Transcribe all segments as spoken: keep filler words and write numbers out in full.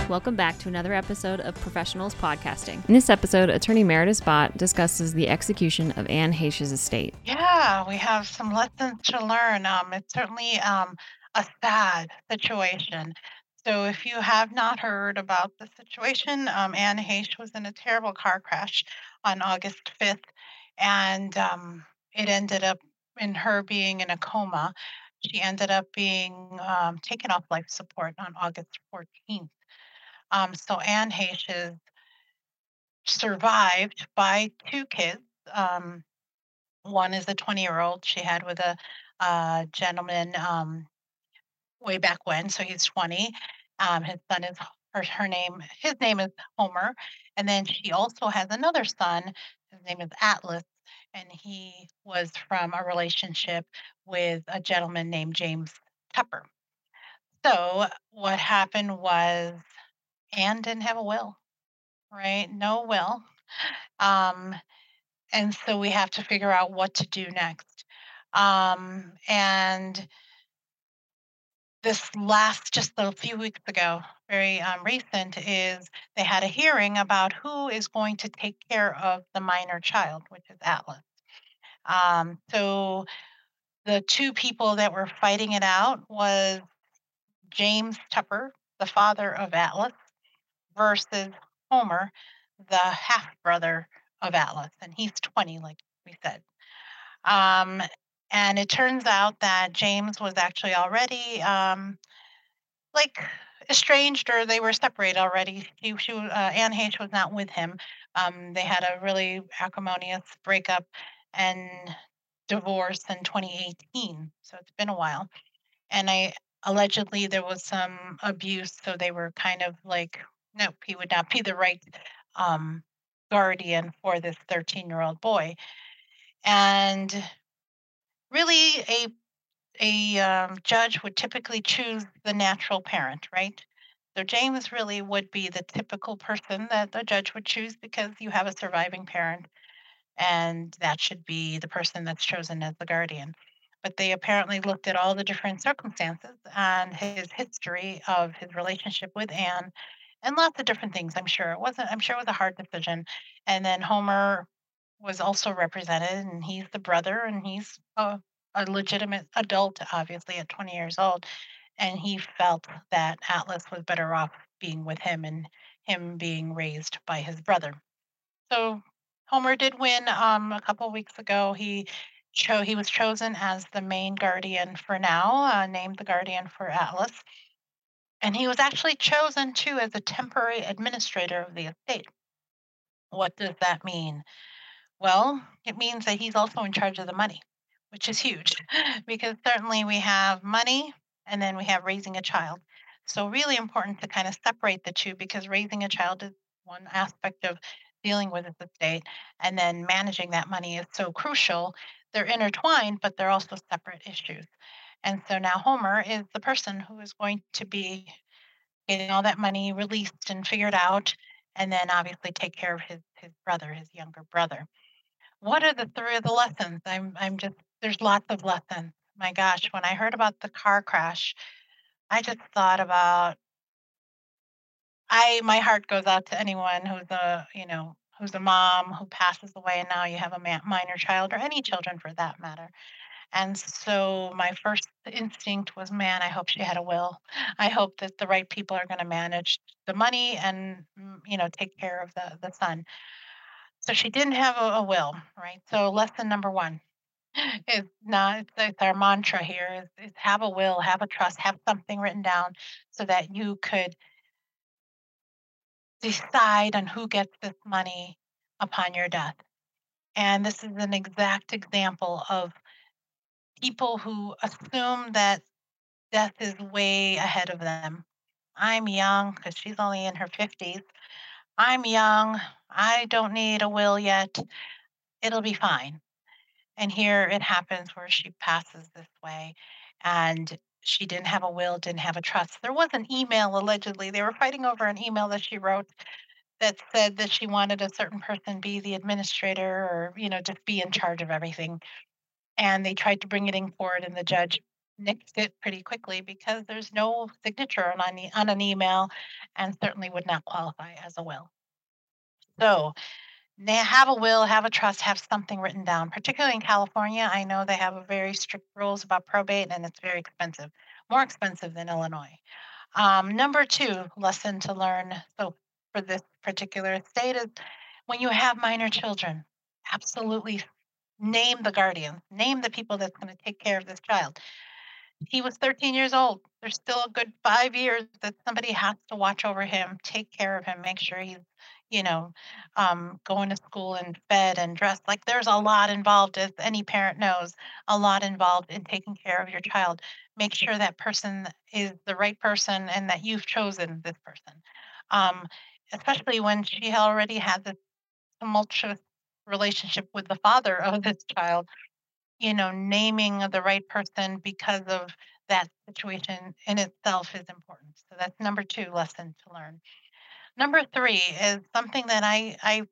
Welcome back to another episode of Professionals Podcasting. In this episode, attorney Meredith Bott discusses the execution of Anne Heche's estate. Yeah, we have some lessons to learn. Um, it's certainly um, a sad situation. So if you have not heard about the situation, um, Anne Heche was in a terrible car crash on August fifth, and um, it ended up in her being in a coma. She ended up being um, taken off life support on August fourteenth. Um, so Anne Heche is survived by two kids. Um, one is a twenty-year-old she had with a uh, gentleman um, way back when, so he's twenty. Um, his son is her, her name. His name is Homer, and then she also has another son. His name is Atlas, and he was from a relationship with a gentleman named James Tupper. So what happened was Anne didn't have a will, right? No will. Um, and so we have to figure out what to do next. Um, and this last, just a few weeks ago, very um, recent, is they had a hearing about who is going to take care of the minor child, which is Atlas. Um, so the two people that were fighting it out was James Tupper, the father of Atlas, versus Homer, the half brother of Atlas, and he's twenty, like we said. Um, and it turns out that James was actually already um, like estranged, or they were separated already. She, she uh, Anne Heche was not with him. Um, they had a really acrimonious breakup and divorce in twenty eighteen. So it's been a while. And I allegedly there was some abuse, so they were kind of like, nope, he would not be the right um, guardian for this thirteen year old boy. And really, a a um, judge would typically choose the natural parent, right? So James really would be the typical person that the judge would choose because you have a surviving parent, and that should be the person that's chosen as the guardian. But they apparently looked at all the different circumstances and his history of his relationship with Anne and lots of different things. I'm sure it wasn't, I'm sure it was a hard decision. And then Homer was also represented, and he's the brother, and he's a, a legitimate adult, obviously, at twenty years old. And he felt that Atlas was better off being with him and him being raised by his brother. So Homer did win um, a couple weeks ago. He cho- he was chosen as the main guardian for now, uh, named the guardian for Atlas. And he was actually chosen too as a temporary administrator of the estate. What does that mean? Well, it means that he's also in charge of the money, which is huge because certainly we have money and then we have raising a child. So, really important to kind of separate the two because raising a child is one aspect of dealing with the estate, and then managing that money is so crucial. They're intertwined, but they're also separate issues. And so now Homer is the person who is going to be getting all that money released and figured out, and then obviously take care of his, his brother, his younger brother. What are the three of the lessons? I'm I'm just there's lots of lessons. My gosh, when I heard about the car crash, I just thought about I my heart goes out to anyone who's a, you know, who's a mom who passes away and now you have a ma- minor child or any children for that matter. And so my first instinct was, man, I hope she had a will. I hope that the right people are going to manage the money and mm, you know, take care of the the son. So she didn't have a, a will, right? So lesson number one is not it's, it's our mantra here is, is have a will, have a trust, have something written down so that you could decide on who gets this money upon your death. And this is an exact example of people who assume that death is way ahead of them. I'm young because she's only in her fifties. I'm young. I don't need a will yet. It'll be fine. And here it happens where she passes this way, and she didn't have a will, didn't have a trust. There was an email allegedly. They were fighting over an email that she wrote that said that she wanted a certain person be the administrator or, you know, just be in charge of everything. And they tried to bring it in court, and the judge nixed it pretty quickly because there's no signature on, an e- on an email and certainly would not qualify as a will. So, na- have a will, have a trust, have something written down. Particularly in California, I know they have a very strict rules about probate and it's very expensive, more expensive than Illinois. Um, number two lesson to learn, so for this particular state, is when you have minor children, absolutely name the guardian, name the people that's going to take care of this child. He was thirteen years old. There's still a good five years that somebody has to watch over him, take care of him, make sure he's, you know, um, going to school and fed and dressed. Like there's a lot involved, as any parent knows, a lot involved in taking care of your child. Make sure that person is the right person and that you've chosen this person. Um, Especially when she already had this tumultuous relationship with the father of this child, you know, naming the right person because of that situation in itself is important. So that's number two lesson to learn. Number three is something that I I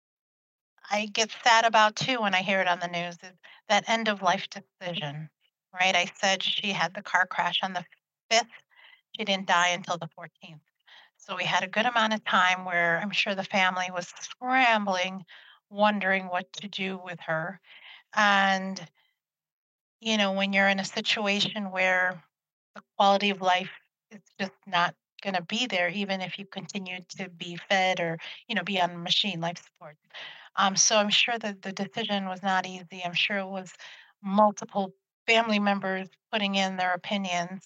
I get sad about too when I hear it on the news is that end of life decision. Right? I said she had the car crash on the fifth. She didn't die until the fourteenth. So we had a good amount of time where I'm sure the family was scrambling, wondering what to do with her. And you know, when you're in a situation where the quality of life is just not going to be there, even if you continue to be fed or, you know, be on machine life support. Um, so I'm sure that the decision was not easy. I'm sure it was multiple family members putting in their opinions.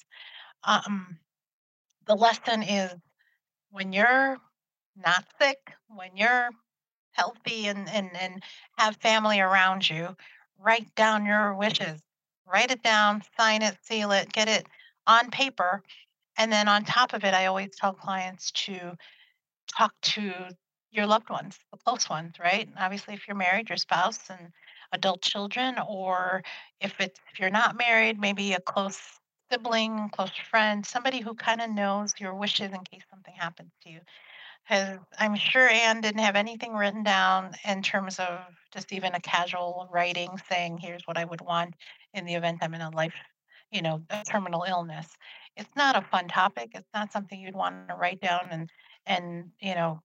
Um, the lesson is when you're not sick, when you're healthy and, and, and have family around you, write down your wishes. Write it down, sign it, seal it, get it on paper. And then on top of it, I always tell clients to talk to your loved ones, the close ones, right? Obviously, if you're married, your spouse and adult children, or if it's if you're not married, maybe a close sibling, close friend, somebody who kind of knows your wishes in case something happens to you. Because I'm sure Anne didn't have anything written down in terms of just even a casual writing saying, here's what I would want in the event I'm in a life, you know, a terminal illness. It's not a fun topic. It's not something you'd want to write down and and you know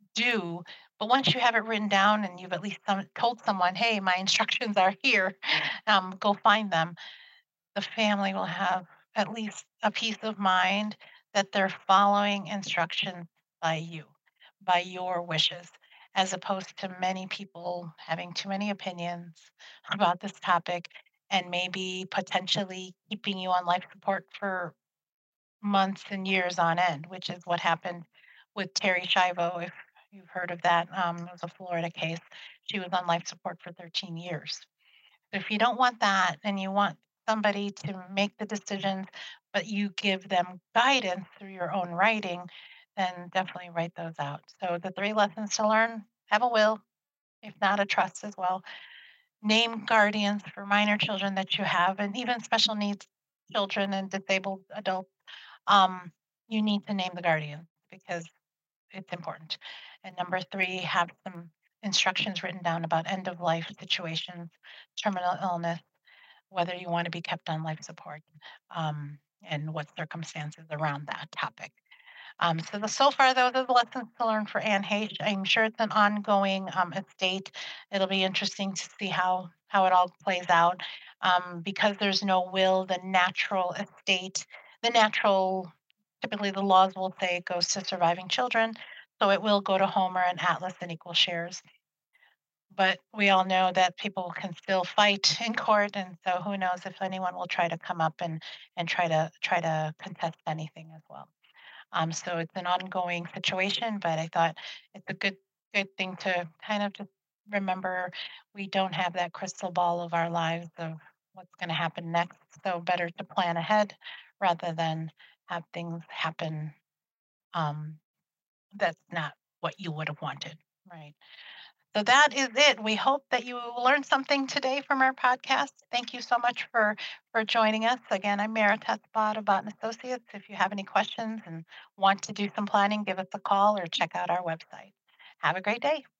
do. But once you have it written down and you've at least some, told someone, hey, my instructions are here, um, go find them, the family will have at least a peace of mind that they're following instructions by you, by your wishes, as opposed to many people having too many opinions about this topic and maybe potentially keeping you on life support for months and years on end, which is what happened with Terry Schiavo. If you've heard of that, um, it was a Florida case. She was on life support for thirteen years. If you don't want that and you want somebody to make the decisions, but you give them guidance through your own writing, then definitely write those out. So the three lessons to learn: have a will, if not a trust as well. Name guardians for minor children that you have, and even special needs children and disabled adults. Um, you need to name the guardian because it's important. And number three, have some instructions written down about end of life situations, terminal illness, whether you want to be kept on life support, um, and what circumstances around that topic. Um, so the so far those are the lessons to learn for Anne H. I'm sure it's an ongoing um, estate. It'll be interesting to see how how it all plays out. Um, because there's no will, the natural estate, the natural typically the laws will say it goes to surviving children. So it will go to Homer and Atlas in equal shares. But we all know that people can still fight in court, and so who knows if anyone will try to come up and and try to try to contest anything as well. Um, so it's an ongoing situation, but I thought it's a good good thing to kind of just remember we don't have that crystal ball of our lives of what's going to happen next. So better to plan ahead rather than have things happen um, that's not what you would have wanted. Right. So that is it. We hope that you learned something today from our podcast. Thank you so much for for joining us. Again, I'm Maritat Spot of Bot and Associates. If you have any questions and want to do some planning, give us a call or check out our website. Have a great day.